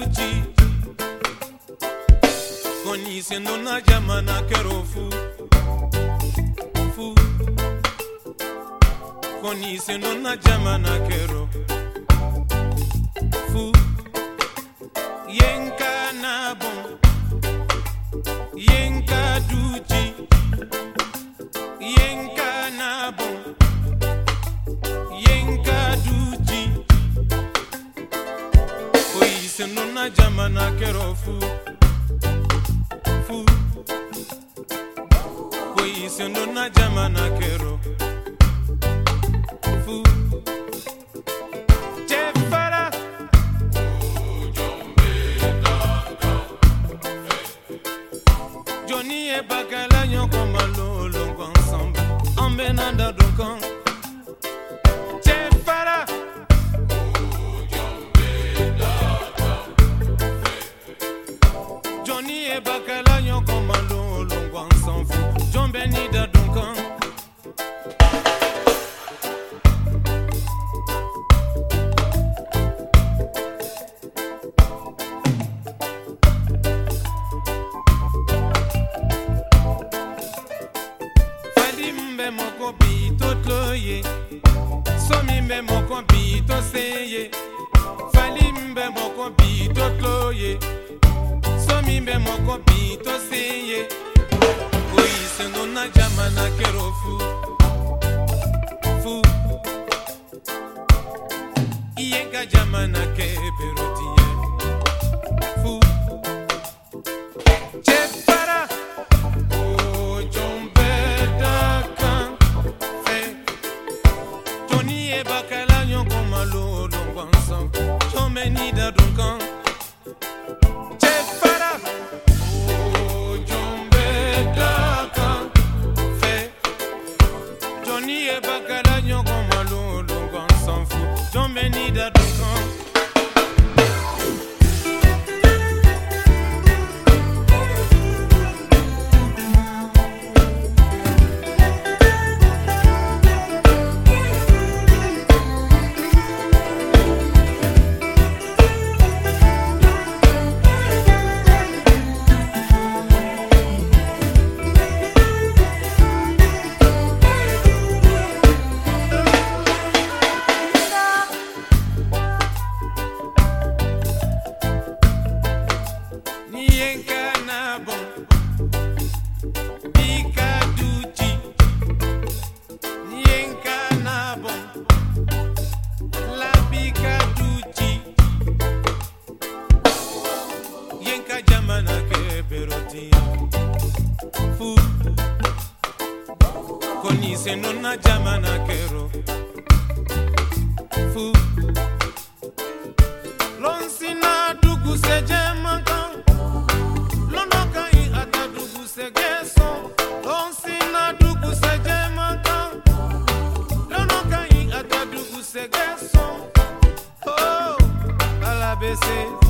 duchi koni sendo na jamana kero fu koni sendo na jamana kero fu yenka na bon yenka duchi yenka na bon yenka duchi koi sendo na jamana kero fu koi sendo na jamana kero fu Jefara Johnny e bakala nyon komalolo ensemble en benanda donkan Jefara Johnny e bakala nyon komalolo ensemble John Benida donkan moko bito tloye somi mbe moko bito seye fali mbe moko bito tloye somi mbe moko bito seye koi sendo na jamana kero fu iyenga jamana ke perotie fu Jefara bakala nyon komalo longo ensemble Jomenida donkan Jefara Jombe dakan fe Johnny e bakala nyon komalo longo ensemble Jomenida donkan yenka na bon bika duchi yenka na bon la bika duchi yenka jamana ke beroti fu koni sendo na jamana kero fu lonsina dugu sejema oh, à la BC